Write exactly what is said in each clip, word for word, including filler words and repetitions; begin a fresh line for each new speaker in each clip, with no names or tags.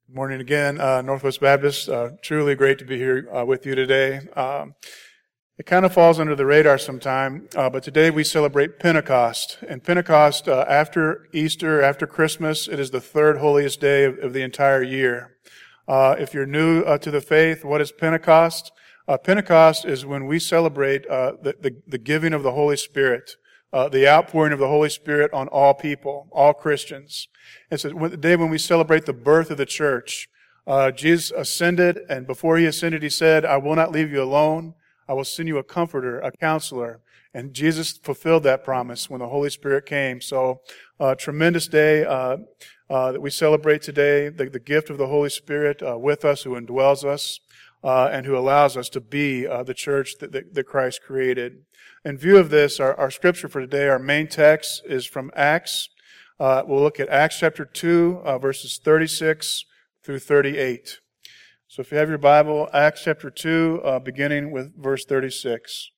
Good morning again, uh, Northwest Baptist. Uh, truly great to be here uh, with you today. Um, it kind of falls under the radar sometime, uh, but today we celebrate Pentecost. And Pentecost, uh, after Easter, after Christmas, it is the third holiest day of, of the entire year. Uh, if you're new uh, to the faith, what is Pentecost? Uh, Pentecost is when we celebrate uh, the, the, the giving of the Holy Spirit. Uh, the outpouring of the Holy Spirit on all people, all Christians. It's the day when we celebrate the birth of the church. Uh, Jesus ascended, and before he ascended, he said, I will not leave you alone. I will send you a comforter, a counselor. And Jesus fulfilled that promise when the Holy Spirit came. So, uh, tremendous day uh, uh, that we celebrate today, the, the gift of the Holy Spirit uh, with us, who indwells us, uh, and who allows us to be uh, the church that, that, that Christ created. In view of this, our, our scripture for today, our main text is from Acts. Uh, we'll look at Acts chapter two, uh, verses thirty-six through thirty-eight. So if you have your Bible, Acts chapter two, uh, beginning with verse thirty-six.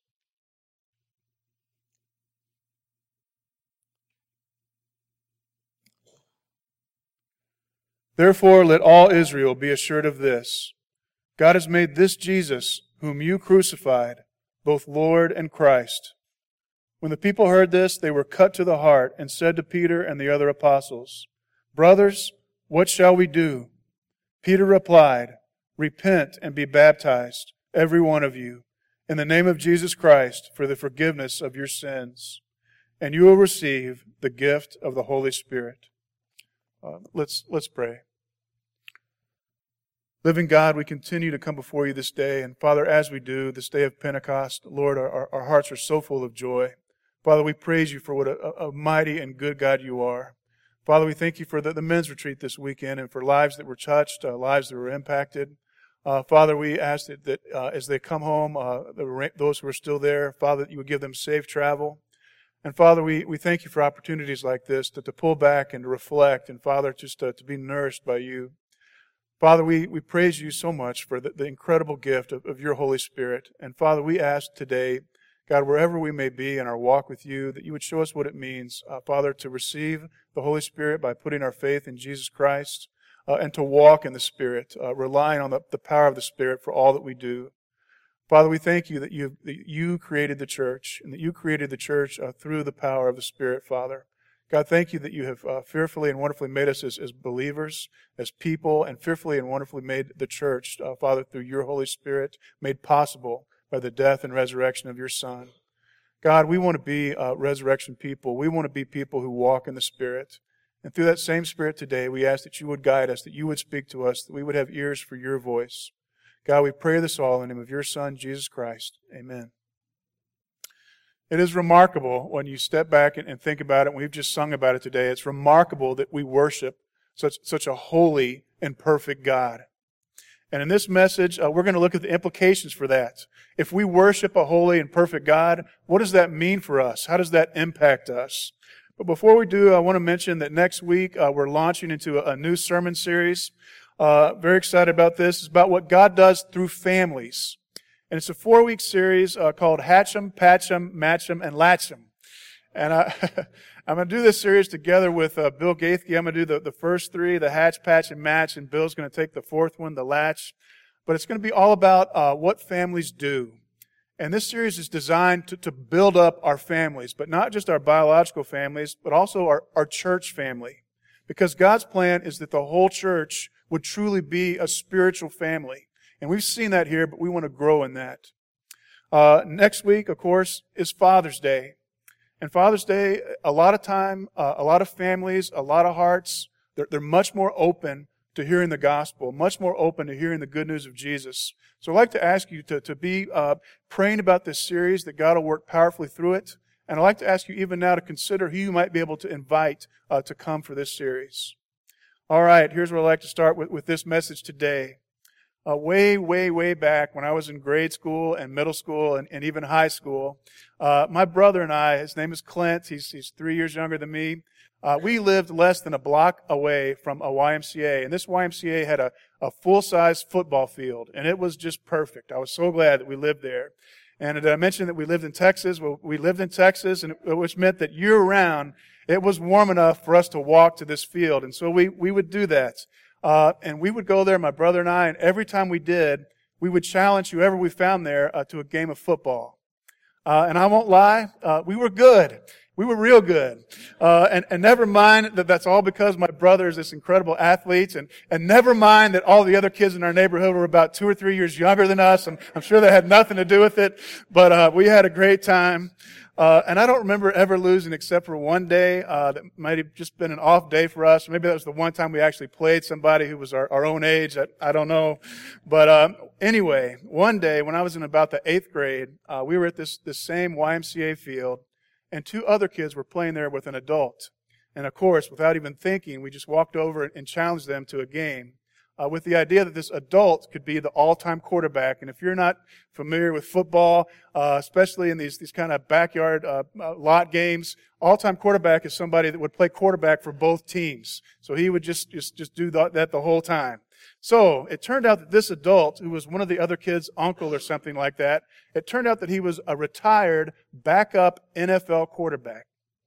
Therefore, let all Israel be assured of this. God has made this Jesus, whom you crucified, both Lord and Christ. When the people heard this, they were cut to the heart and said to Peter and the other apostles, Brothers, what shall we do? Peter replied, Repent and be baptized, every one of you, in the name of Jesus Christ for the forgiveness of your sins, and you will receive the gift of the Holy Spirit. Uh, let's, let's pray. Living God, we continue to come before you this day. And Father, as we do, this day of Pentecost, Lord, our, our hearts are so full of joy. Father, we praise you for what a, a mighty and good God you are. Father, we thank you for the, the men's retreat this weekend and for lives that were touched, uh, lives that were impacted. Uh, Father, we ask that, that uh, as they come home, uh, the, those who are still there, Father, that you would give them safe travel. And Father, we, we thank you for opportunities like this to, to pull back and to reflect, and Father, just to, to be nourished by you. Father, we, we praise you so much for the, the incredible gift of, of your Holy Spirit. And Father, we ask today, God, wherever we may be in our walk with you, that you would show us what it means, uh, Father, to receive the Holy Spirit by putting our faith in Jesus Christ, uh, and to walk in the Spirit, uh, relying on the, the power of the Spirit for all that we do. Father, we thank you that you, that you created the church, and that you created the church uh, through the power of the Spirit, Father. God, thank you that you have uh, fearfully and wonderfully made us as, as believers, as people, and fearfully and wonderfully made the church, uh, Father, through your Holy Spirit, made possible by the death and resurrection of your Son. God, we want to be uh, resurrection people. We want to be people who walk in the Spirit. And through that same Spirit today, we ask that you would guide us, that you would speak to us, that we would have ears for your voice. God, we pray this all in the name of your Son, Jesus Christ. Amen. It is remarkable when you step back and think about it. We've just sung about it today. It's remarkable that we worship such, such a holy and perfect God. And in this message, uh, we're going to look at the implications for that. If we worship a holy and perfect God, what does that mean for us? How does that impact us? But before we do, I want to mention that next week uh, we're launching into a, a new sermon series. Uh, very excited about this. It's about what God does through families. And it's a four-week series uh, called Hatch 'em, Patch 'em, Match 'em, and Latch 'em. And I, I'm going to do this series together with uh, Bill Gaithke. I'm going to do the, the first three, the Hatch, Patch, and Match, and Bill's going to take the fourth one, the Latch. But it's going to be all about uh, what families do. And this series is designed to, to build up our families, but not just our biological families, but also our, our church family. Because God's plan is that the whole church would truly be a spiritual family. And we've seen that here, but we want to grow in that. Uh, next week, of course, is Father's Day. And Father's Day, a lot of time, uh, a lot of families, a lot of hearts, they're, they're much more open to hearing the gospel, much more open to hearing the good news of Jesus. So I'd like to ask you to, to be uh, praying about this series, that God will work powerfully through it. And I'd like to ask you even now to consider who you might be able to invite uh, to come for this series. All right, here's where I'd like to start with, with this message today. Uh, way, way, way back when I was in grade school and middle school and, and even high school, uh, my brother and I, his name is Clint, he's, he's three years younger than me, uh, we lived less than a block away from a Y M C A. And this Y M C A had a, a full-size football field, and it was just perfect. I was so glad that we lived there. And did I mention that we lived in Texas? Well, we lived in Texas, and it, which meant that year-round, it was warm enough for us to walk to this field. And so we, we would do that. Uh, and we would go there, my brother and I, and every time we did, we would challenge whoever we found there uh, to a game of football. Uh, and I won't lie, uh, we were good. We were real good. Uh, and, and never mind that that's all because my brother is this incredible athlete. And, and never mind that all the other kids in our neighborhood were about two or three years younger than us. I'm, I'm sure that had nothing to do with it. But, uh, we had a great time. Uh, and I don't remember ever losing except for one day, uh, that might have just been an off day for us. Maybe that was the one time we actually played somebody who was our, our own age. I, I don't know. But, um, anyway, one day when I was in about the eighth grade, uh, we were at this, this same Y M C A field, and two other kids were playing there with an adult. And of course, without even thinking, we just walked over and challenged them to a game. Uh, with the idea that this adult could be the all-time quarterback. And if you're not familiar with football, uh, especially in these, these kind of backyard, uh, uh, lot games, all-time quarterback is somebody that would play quarterback for both teams. So he would just, just, just do that, that the whole time. So it turned out that this adult, who was one of the other kids' uncle or something like that, it turned out that he was a retired backup N F L quarterback.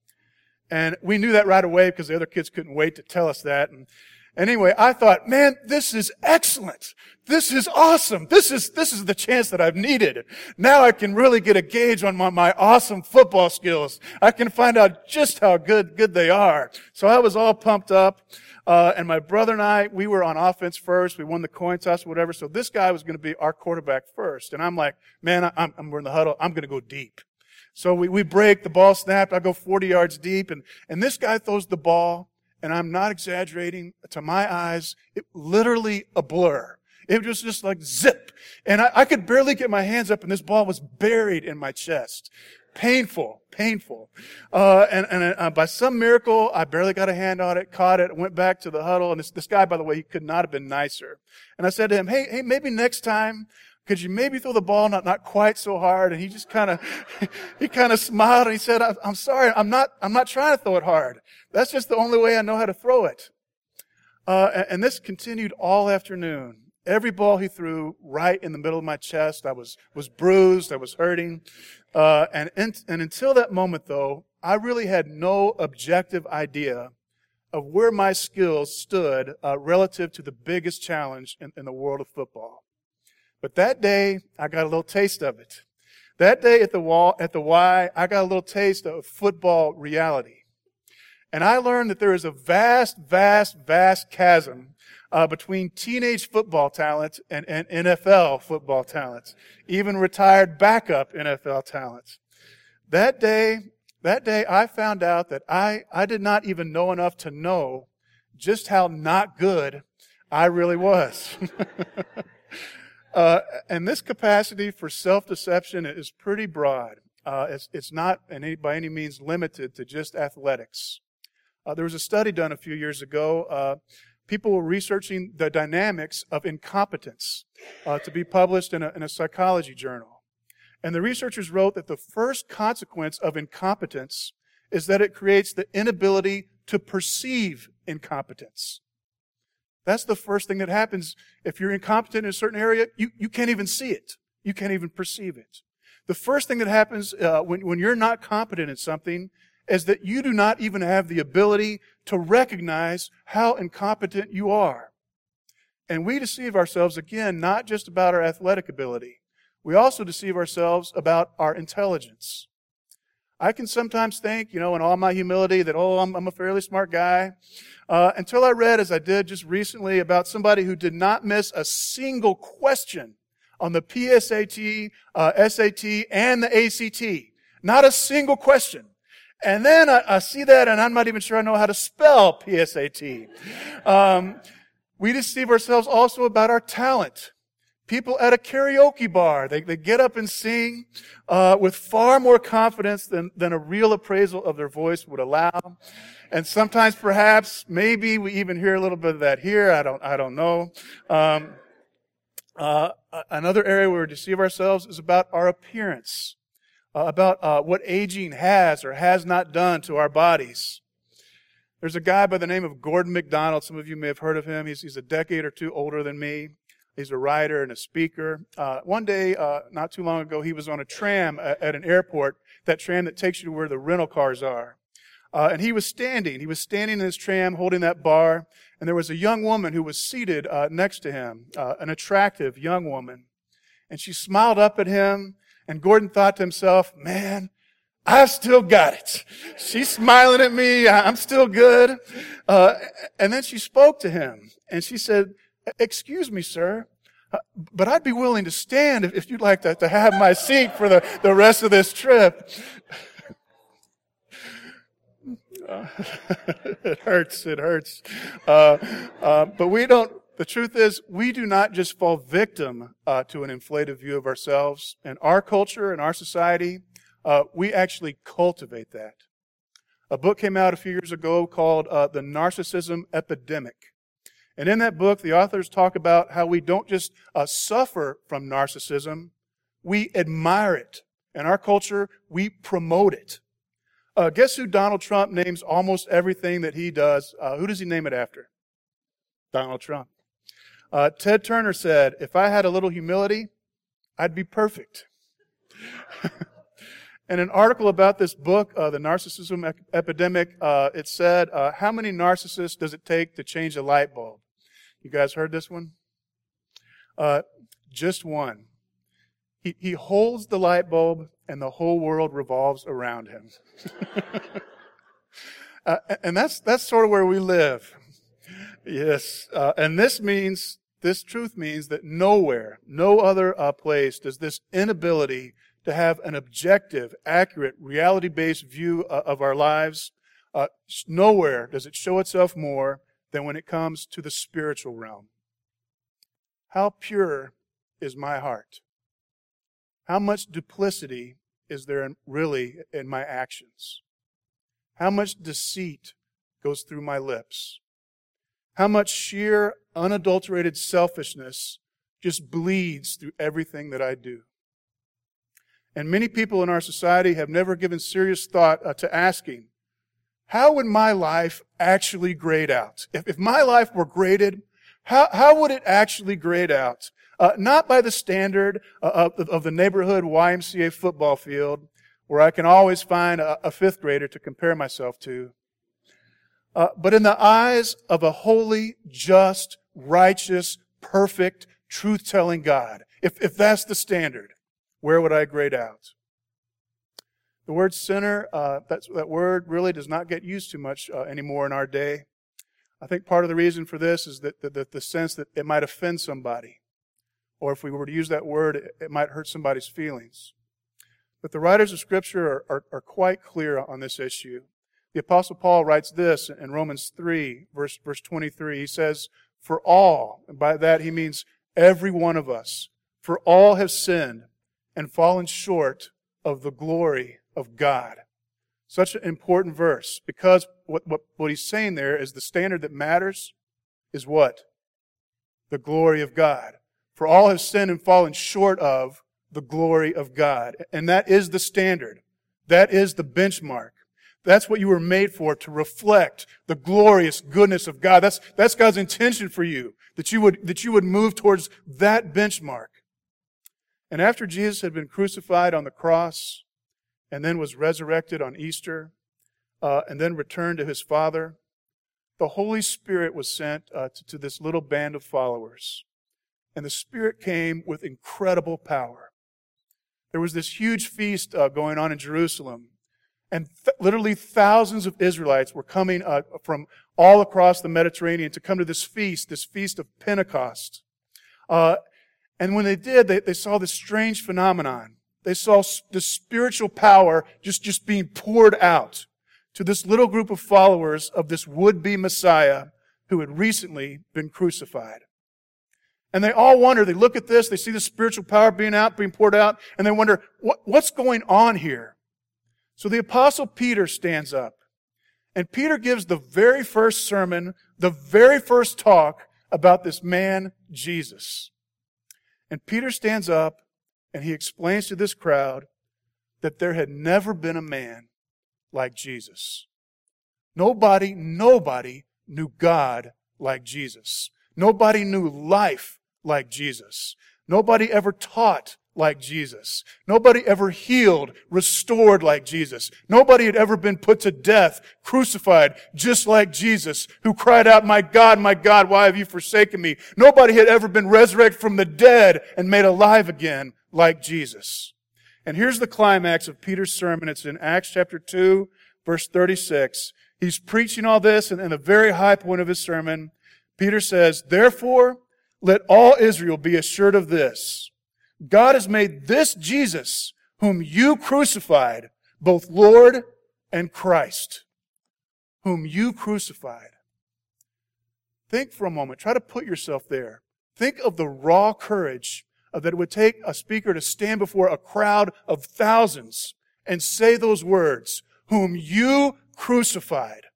And we knew that right away because the other kids couldn't wait to tell us that. And Anyway, I thought, man, this is excellent. This is awesome. This is, this is the chance that I've needed. Now I can really get a gauge on my, my awesome football skills. I can find out just how good, good they are. So I was all pumped up. Uh, and my brother and I, we were on offense first. We won the coin toss or whatever. So this guy was going to be our quarterback first. And I'm like, man, I'm, I'm, we're in the huddle. I'm going to go deep. So we, we break, the ball snapped. I go forty yards deep. And, and this guy throws the ball. And I'm not exaggerating, to my eyes, it literally a blur. It was just like zip. And I, I could barely get my hands up, and this ball was buried in my chest. Painful, painful. Uh, and, and uh, by some miracle, I barely got a hand on it, caught it, went back to the huddle. And this, this guy, by the way, he could not have been nicer. And I said to him, hey, hey, maybe next time, could you maybe throw the ball not, not quite so hard? And he just kind of, he kind of smiled and he said, I'm sorry, I'm not, I'm not trying to throw it hard. That's just the only way I know how to throw it. Uh, and, and this continued all afternoon. Every ball he threw right in the middle of my chest. I was, was bruised. I was hurting. Uh, and, and, and until that moment though, I really had no objective idea of where my skills stood, uh, relative to the biggest challenge in, in the world of football. But that day, I got a little taste of it. That day at the wall, at the Y, I got a little taste of football reality. And I learned that there is a vast, vast, vast chasm uh, between teenage football talent and, and N F L football talent, even retired backup N F L talent. That day, that day, I found out that I, I did not even know enough to know just how not good I really was. Uh, and this capacity for self-deception is pretty broad. Uh, it's, it's not any, by any means limited to just athletics. Uh, there was a study done a few years ago. Uh, people were researching the dynamics of incompetence uh, to be published in a, in a psychology journal. And the researchers wrote that the first consequence of incompetence is that it creates the inability to perceive incompetence. That's the first thing that happens. If you're incompetent in a certain area, you, you can't even see it. You can't even perceive it. The first thing that happens uh, when, when you're not competent in something is that you do not even have the ability to recognize how incompetent you are. And we deceive ourselves, again, not just about our athletic ability. We also deceive ourselves about our intelligence. I can sometimes think, you know, in all my humility that, oh, I'm, I'm a fairly smart guy. Uh, until I read, as I did just recently, about somebody who did not miss a single question on the P S A T, uh, S A T, and the A C T. Not a single question. And then I, I see that, and I'm not even sure I know how to spell P S A T. Um, we deceive ourselves also about our talent. People at a karaoke bar, they, they get up and sing uh, with far more confidence than, than a real appraisal of their voice would allow. And sometimes, perhaps, maybe we even hear a little bit of that here. I don't, I don't know. Um, uh, another area where we deceive ourselves is about our appearance, uh, about uh, what aging has or has not done to our bodies. There's a guy by the name of Gordon MacDonald. Some of you may have heard of him. He's, he's a decade or two older than me. He's a writer and a speaker. Uh, one day, uh, not too long ago, he was on a tram at, at an airport, that tram that takes you to where the rental cars are. Uh, and he was standing. He was standing in his tram holding that bar. And there was a young woman who was seated uh, next to him, uh, an attractive young woman. And she smiled up at him. And Gordon thought to himself, man, I've still got it. She's smiling at me. I'm still good. Uh, and then she spoke to him. And she said, excuse me, sir, but I'd be willing to stand if, if you'd like to, to have my seat for the, the rest of this trip. Uh, it hurts. It hurts. Uh, uh, but we don't, the truth is, we do not just fall victim uh, to an inflated view of ourselves. In our culture, in our society, uh, we actually cultivate that. A book came out a few years ago called uh, The Narcissism Epidemic. And in that book, the authors talk about how we don't just uh, suffer from narcissism, we admire it. In our culture, we promote it. Uh, guess who Donald Trump names almost everything that he does? Uh, who does he name it after? Donald Trump. Uh, Ted Turner said, if I had a little humility, I'd be perfect. In an article about this book, uh, The Narcissism Ep- Epidemic, uh, it said, uh, how many narcissists does it take to change a light bulb? You guys heard this one? Uh, just one. He, he holds the light bulb and the whole world revolves around him. uh, and that's, that's sort of where we live. Yes. Uh, and this means, this truth means that nowhere, no other uh, place does this inability to have an objective, accurate, reality-based view uh, of our lives, uh, nowhere does it show itself more than when it comes to the spiritual realm. How pure is my heart? How much duplicity is there in, really in my actions? How much deceit goes through my lips? How much sheer, unadulterated selfishness just bleeds through everything that I do? And many people in our society have never given serious thought uh, to asking, how would my life actually grade out? If, if my life were graded, how, how would it actually grade out? Uh, not by the standard uh, of, of the neighborhood Y M C A football field, where I can always find a, a fifth grader to compare myself to, uh, but in the eyes of a holy, just, righteous, perfect, truth-telling God. If, if that's the standard, where would I grade out? The word sinner, uh, that's, that word really does not get used too much uh, anymore in our day. I think part of the reason for this is that the, the, the sense that it might offend somebody. Or if we were to use that word, it, it might hurt somebody's feelings. But the writers of Scripture are, are, are quite clear on this issue. The Apostle Paul writes this in Romans three, verse, verse twenty-three. He says, for all, and by that he means every one of us, for all have sinned and fallen short of the glory of God. Such an important verse, because what, what, what he's saying there is the standard that matters is what? The glory of God. For all have sinned and fallen short of the glory of God. And that is the standard. That is the benchmark. That's what you were made for, to reflect the glorious goodness of God. That's, that's God's intention for you, that you would, that you would move towards that benchmark. And after Jesus had been crucified on the cross, and then was resurrected on Easter, uh, and then returned to his Father, the Holy Spirit was sent uh, to, to this little band of followers. And the Spirit came with incredible power. There was this huge feast uh, going on in Jerusalem, and th- literally thousands of Israelites were coming uh, from all across the Mediterranean to come to this feast, this feast of Pentecost. Uh, and when they did, they, they saw this strange phenomenon. They saw the spiritual power just, just being poured out to this little group of followers of this would-be Messiah who had recently been crucified. And they all wonder, they look at this, they see the spiritual power being out, being poured out, and they wonder, what, what's going on here? So the Apostle Peter stands up. And Peter gives the very first sermon, the very first talk about this man, Jesus. And Peter stands up and he explains to this crowd that there had never been a man like Jesus. Nobody, nobody knew God like Jesus. Nobody knew life like Jesus. Nobody ever taught like Jesus. Nobody ever healed, restored like Jesus. Nobody had ever been put to death, crucified, just like Jesus, who cried out, "My God, my God, why have you forsaken me?" Nobody had ever been resurrected from the dead and made alive again like Jesus. And here's the climax of Peter's sermon. It's in Acts chapter two, verse thirty-six. He's preaching all this, and in the very high point of his sermon, Peter says, "Therefore, let all Israel be assured of this. God has made this Jesus, whom you crucified, both Lord and Christ." Whom you crucified. Think for a moment. Try to put yourself there. Think of the raw courage that it would take a speaker to stand before a crowd of thousands and say those words, "Whom you crucified."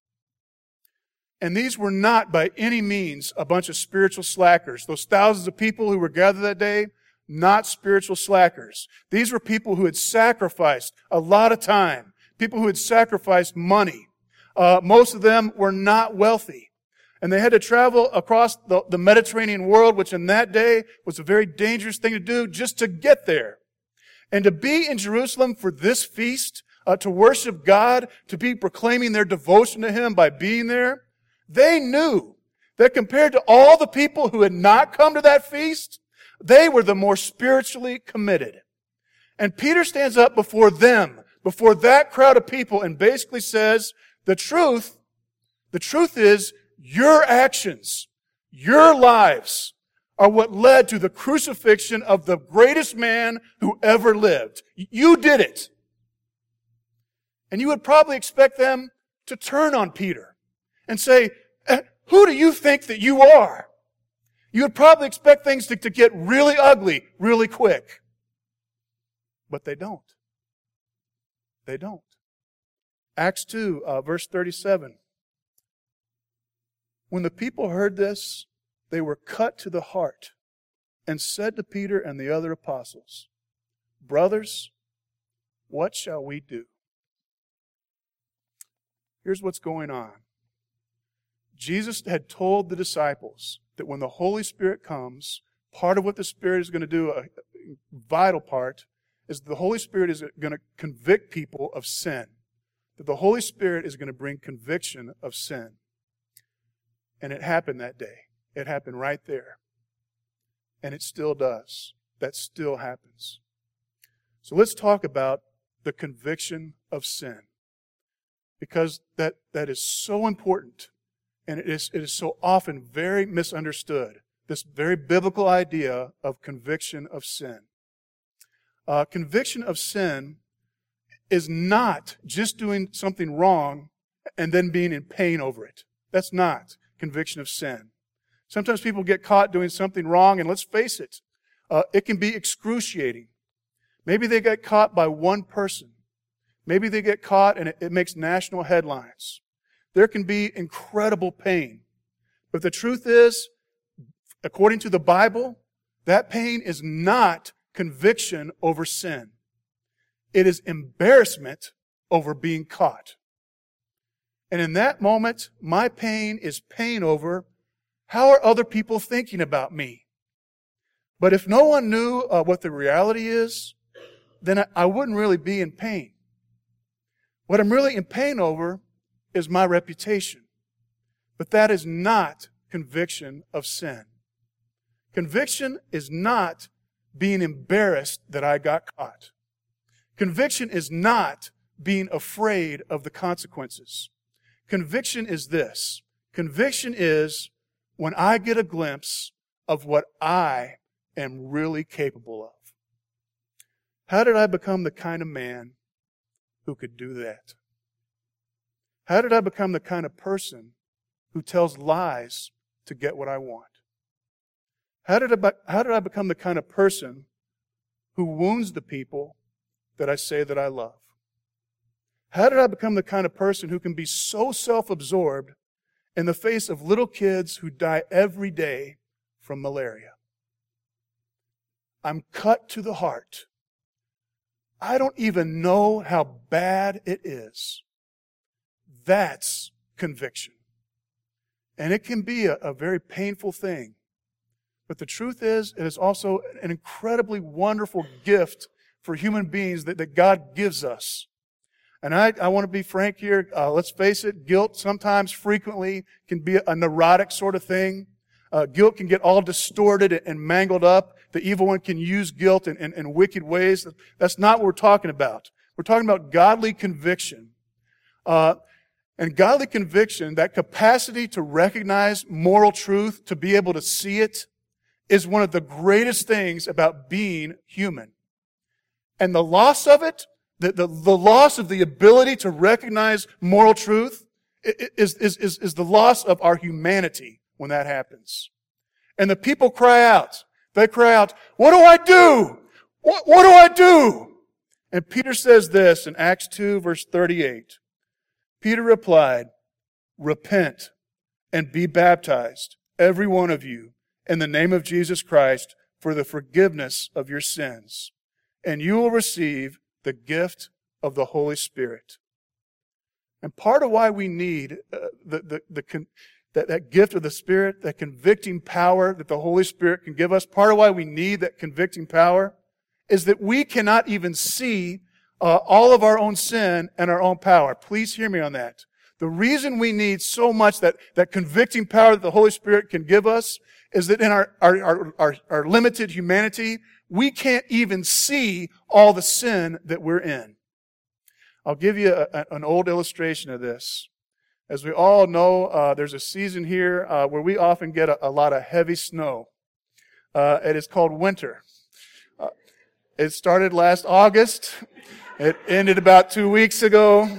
And these were not by any means a bunch of spiritual slackers. Those thousands of people who were gathered that day, not spiritual slackers. These were people who had sacrificed a lot of time, people who had sacrificed money. Uh, most of them were not wealthy. And they had to travel across the, the Mediterranean world, which in that day was a very dangerous thing to do just to get there. And to be in Jerusalem for this feast, uh, to worship God, to be proclaiming their devotion to Him by being there, they knew that compared to all the people who had not come to that feast, they were the more spiritually committed. And Peter stands up before them, before that crowd of people, and basically says, the truth, the truth is, your actions, your lives are what led to the crucifixion of the greatest man who ever lived. You did it. And you would probably expect them to turn on Peter and say, "Who do you think that you are?" You would probably expect things to, to get really ugly really quick. But they don't. They don't. Acts two, uh, verse thirty-seven. When the people heard this, they were cut to the heart and said to Peter and the other apostles, "Brothers, what shall we do?" Here's what's going on. Jesus had told the disciples that when the Holy Spirit comes, part of what the Spirit is going to do, a vital part, is the Holy Spirit is going to convict people of sin. That the Holy Spirit is going to bring conviction of sin. And it happened that day. It happened right there. And it still does. That still happens. So let's talk about the conviction of sin. Because that, that is so important. And it is, it is so often very misunderstood. This very biblical idea of conviction of sin. Uh, conviction of sin is not just doing something wrong and then being in pain over it. That's not conviction of sin. Sometimes people get caught doing something wrong, and let's face it, uh, it can be excruciating. Maybe they get caught by one person. Maybe they get caught and it, it makes national headlines. There can be incredible pain. But the truth is, according to the Bible, that pain is not conviction over sin. It is embarrassment over being caught. And in that moment, my pain is pain over, how are other people thinking about me? But if no one knew uh, what the reality is, then I, I wouldn't really be in pain. What I'm really in pain over is my reputation. But that is not conviction of sin. Conviction is not being embarrassed that I got caught. Conviction is not being afraid of the consequences. Conviction is this. Conviction is when I get a glimpse of what I am really capable of. How did I become the kind of man who could do that? How did I become the kind of person who tells lies to get what I want? How did I, how did I become the kind of person who wounds the people that I say that I love? How did I become the kind of person who can be so self-absorbed in the face of little kids who die every day from malaria? I'm cut to the heart. I don't even know how bad it is. That's conviction. And it can be a, a very painful thing. But the truth is, it is also an incredibly wonderful gift for human beings that, that God gives us. And I, I want to be frank here. Uh, let's face it, guilt sometimes, frequently, can be a neurotic sort of thing. Uh, guilt can get all distorted and mangled up. The evil one can use guilt in, in, in wicked ways. That's not what we're talking about. We're talking about godly conviction. Uh, and godly conviction, that capacity to recognize moral truth, to be able to see it, is one of the greatest things about being human. And the loss of it, the, the, the loss of the ability to recognize moral truth, is, is, is, is the loss of our humanity when that happens. And the people cry out. They cry out, "What do I do? What, what do I do?" And Peter says this in Acts two, verse thirty-eight. Peter replied, "Repent and be baptized, every one of you, in the name of Jesus Christ for the forgiveness of your sins, and you will receive the gift of the Holy Spirit." And part of why we need uh, the, the, the, that, that gift of the Spirit, that convicting power that the Holy Spirit can give us, part of why we need that convicting power is that we cannot even see uh, all of our own sin and our own power. Please hear me on that. The reason we need so much that, that convicting power that the Holy Spirit can give us is that in our, our, our, our, our limited humanity, we can't even see all the sin that we're in. I'll give you a, a, an old illustration of this. As we all know, uh, there's a season here uh, where we often get a, a lot of heavy snow. Uh, it is called winter. Uh, it started last August. It ended about two weeks ago.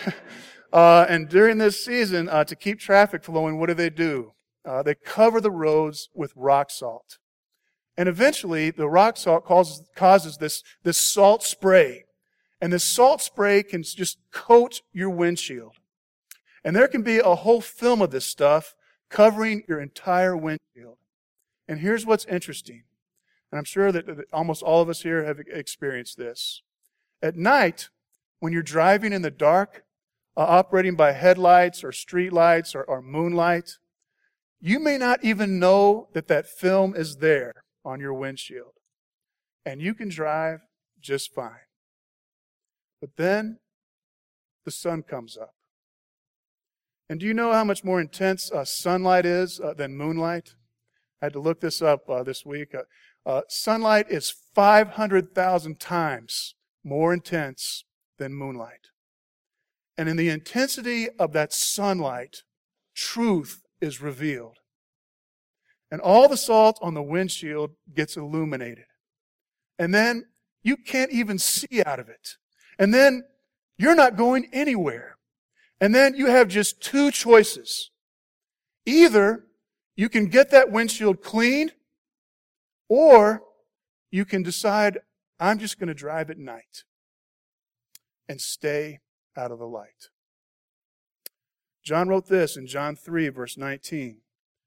uh, and during this season, uh, to keep traffic flowing, what do they do? Uh, they cover the roads with rock salt. And eventually, the rock salt causes, causes this, this salt spray. And this salt spray can just coat your windshield. And there can be a whole film of this stuff covering your entire windshield. And here's what's interesting. And I'm sure that, that almost all of us here have experienced this. At night, when you're driving in the dark, uh, operating by headlights or street lights or, or moonlight, you may not even know that that film is there on your windshield. And you can drive just fine. But then the sun comes up. And do you know how much more intense uh, sunlight is uh, than moonlight? I had to look this up uh, this week. Uh, uh, sunlight is five hundred thousand times more intense than moonlight. And in the intensity of that sunlight, truth is revealed. And all the salt on the windshield gets illuminated. And then you can't even see out of it. And then you're not going anywhere. And then you have just two choices. Either you can get that windshield cleaned, or you can decide, I'm just going to drive at night and stay out of the light. John wrote this in John three, verse nineteen.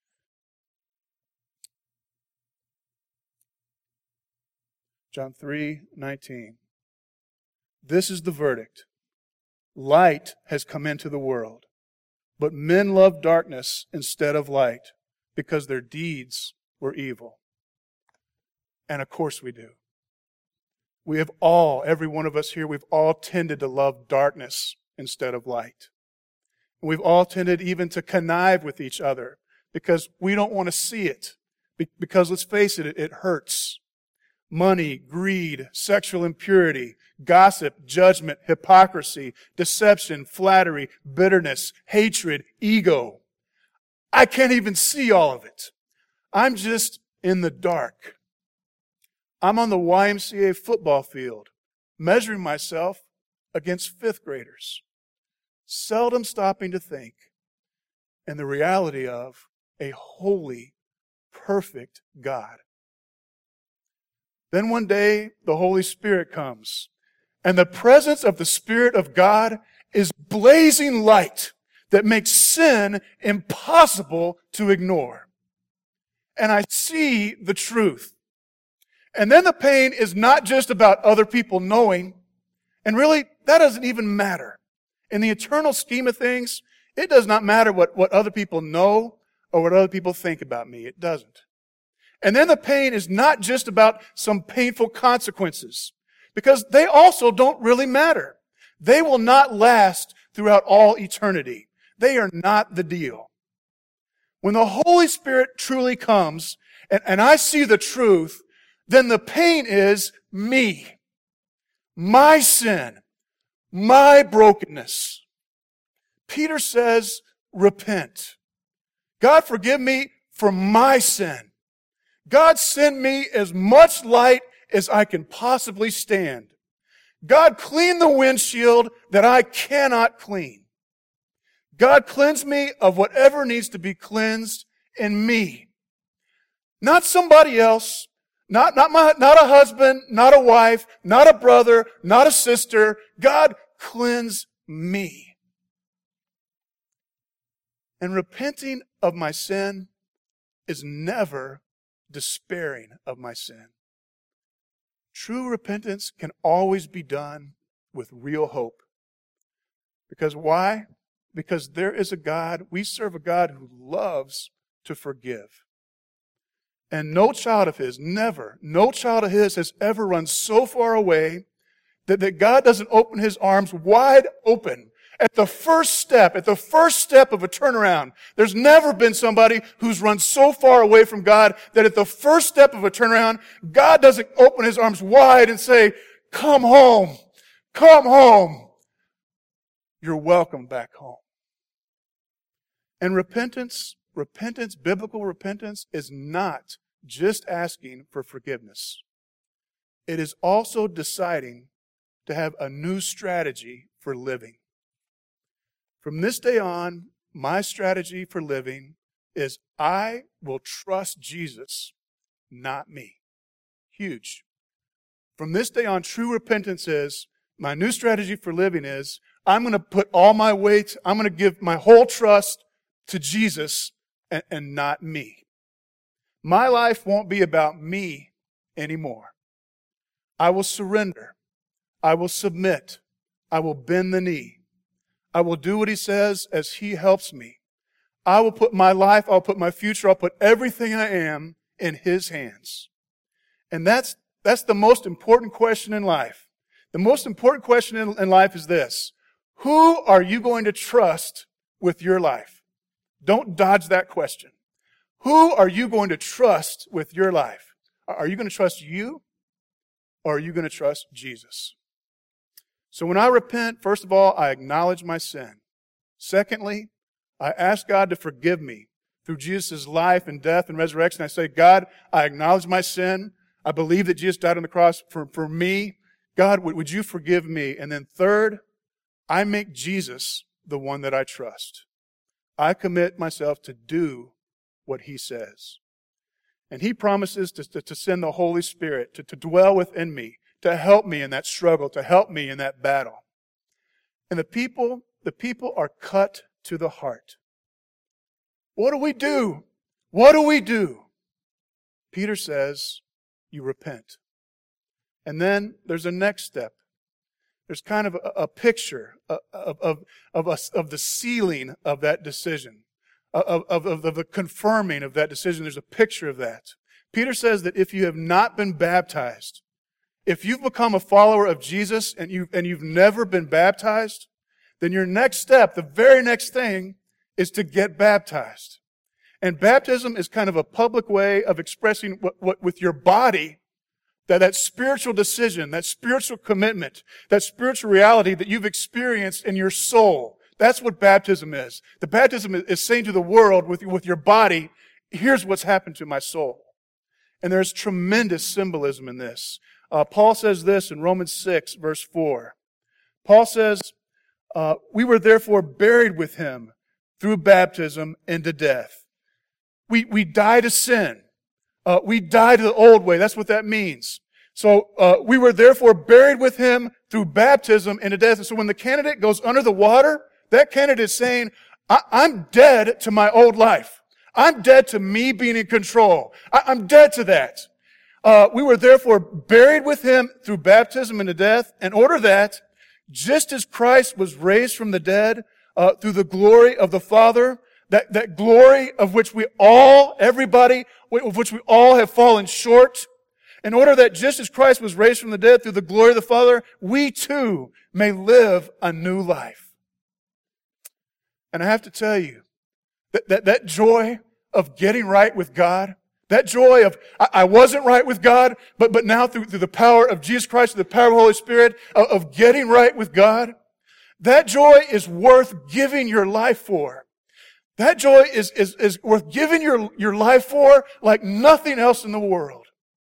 John three, nineteen. This is the verdict. Light has come into the world, but men love darkness instead of light because their deeds were evil. And of course we do. We have all, every one of us here, we've all tended to love darkness instead of light. And we've all tended even to connive with each other because we don't want to see it. Because let's face it, it hurts. Money, greed, sexual impurity, gossip, judgment, hypocrisy, deception, flattery, bitterness, hatred, ego. I can't even see all of it. I'm just in the dark. I'm on the Y M C A football field, measuring myself against fifth graders, seldom stopping to think, and the reality of a holy, perfect God. Then one day, the Holy Spirit comes, and the presence of the Spirit of God is blazing light that makes sin impossible to ignore. And I see the truth. And then the pain is not just about other people knowing, and really, that doesn't even matter. In the eternal scheme of things, it does not matter what, what other people know or what other people think about me. It doesn't. And then the pain is not just about some painful consequences, because they also don't really matter. They will not last throughout all eternity. They are not the deal. When the Holy Spirit truly comes, and, and I see the truth, then the pain is me, my sin, my brokenness. Peter says, repent. God, forgive me for my sin. God, send me as much light as I can possibly stand. God, clean the windshield that I cannot clean. God, cleanse me of whatever needs to be cleansed in me. Not somebody else, not, not, my, not a husband, not a wife, not a brother, not a sister. God, cleanse me. And repenting of my sin is never despairing of my sin. True repentance can always be done with real hope. Because why? Because there is a God, we serve a God who loves to forgive. And no child of His, never, no child of His has ever run so far away that, that God doesn't open His arms wide open at the first step, at the first step of a turnaround. There's never been somebody who's run so far away from God that at the first step of a turnaround, God doesn't open His arms wide and say, come home, come home. You're welcome back home. And repentance, repentance, biblical repentance is not just asking for forgiveness. It is also deciding to have a new strategy for living. From this day on, my strategy for living is I will trust Jesus, not me. Huge. From this day on, true repentance is, my new strategy for living is, I'm going to put all my weight, I'm going to give my whole trust to Jesus and, and not me. My life won't be about me anymore. I will surrender. I will submit. I will bend the knee. I will do what He says as He helps me. I will put my life, I'll put my future, I'll put everything I am in His hands. And that's, that's the most important question in life. The most important question in, in life is this: who are you going to trust with your life? Don't dodge that question. Who are you going to trust with your life? Are you going to trust you, or are you going to trust Jesus? So when I repent, first of all, I acknowledge my sin. Secondly, I ask God to forgive me through Jesus' life and death and resurrection. I say, God, I acknowledge my sin. I believe that Jesus died on the cross for, for me. God, would, would you forgive me? And then third, I make Jesus the one that I trust. I commit myself to do what He says. And He promises to, to, to send the Holy Spirit to, to dwell within me, to help me in that struggle, to help me in that battle. And the people, the people are cut to the heart. What do we do? What do we do? Peter says, you repent. And then there's a next step. There's kind of a, a picture of, of, of, a, of the sealing of that decision, of, of, of the confirming of that decision. There's a picture of that. Peter says that if you have not been baptized, if you've become a follower of Jesus and you've, and you've never been baptized, then your next step, the very next thing, is to get baptized. And baptism is kind of a public way of expressing what, what with your body, that that spiritual decision, that spiritual commitment, that spiritual reality that you've experienced in your soul. That's what baptism is. The baptism is saying to the world with, with your body, here's what's happened to my soul. And there's tremendous symbolism in this. Uh, Paul says this in Romans six, verse four. Paul says, uh, we were therefore buried with Him through baptism into death. We, we die to sin. Uh, we die to the old way. That's what that means. So uh, we were therefore buried with Him through baptism into death. And so when the candidate goes under the water, that candidate is saying, I- I'm dead to my old life. I'm dead to me being in control. I- I'm dead to that. Uh, we were therefore buried with Him through baptism into death, in order that, just as Christ was raised from the dead uh, through the glory of the Father, that, that glory of which we all, everybody, of which we all have fallen short, in order that just as Christ was raised from the dead through the glory of the Father, we too may live a new life. And I have to tell you, that, that, that joy of getting right with God, that joy of, I, I wasn't right with God, but, but now through, through the power of Jesus Christ, through the power of the Holy Spirit, of, of getting right with God, that joy is worth giving your life for. That joy is, is, is worth giving your, your life for like nothing else in the world.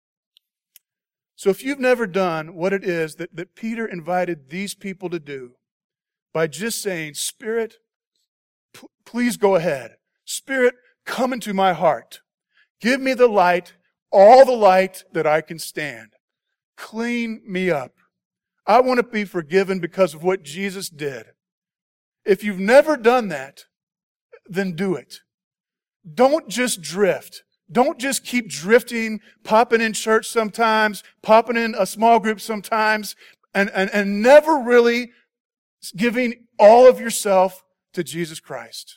So if you've never done what it is that, that Peter invited these people to do by just saying, Spirit, p- please go ahead. Spirit, come into my heart. Give me the light, all the light that I can stand. Clean me up. I want to be forgiven because of what Jesus did. If you've never done that, then do it. Don't just drift. Don't just keep drifting, popping in church sometimes, popping in a small group sometimes, and, and, and never really giving all of yourself to Jesus Christ.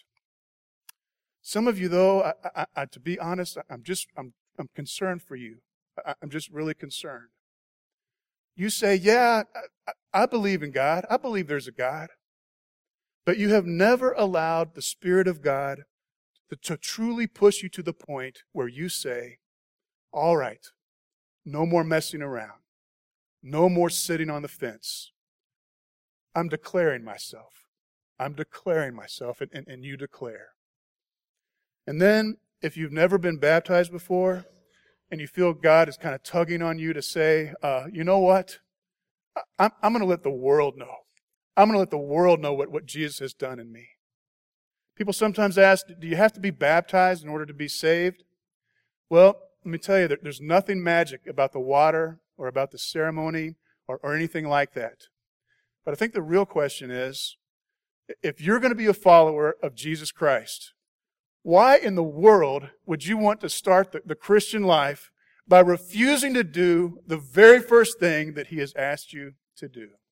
Some of you, though, I, I, I, to be honest, I'm just I'm I'm concerned for you. I, I'm just really concerned. You say, yeah, I, I believe in God. I believe there's a God. But you have never allowed the Spirit of God to, to truly push you to the point where you say, all right, no more messing around. No more sitting on the fence. I'm declaring myself. I'm declaring myself, and, and, and you declare. And then, if you've never been baptized before, and you feel God is kind of tugging on you to say, uh, you know what? I'm, I'm going to let the world know. I'm going to let the world know what, what Jesus has done in me. People sometimes ask, do you have to be baptized in order to be saved? Well, let me tell you, there, there's nothing magic about the water or about the ceremony or, or anything like that. But I think the real question is, if you're going to be a follower of Jesus Christ, why in the world would you want to start the, the Christian life by refusing to do the very first thing that He has asked you to do?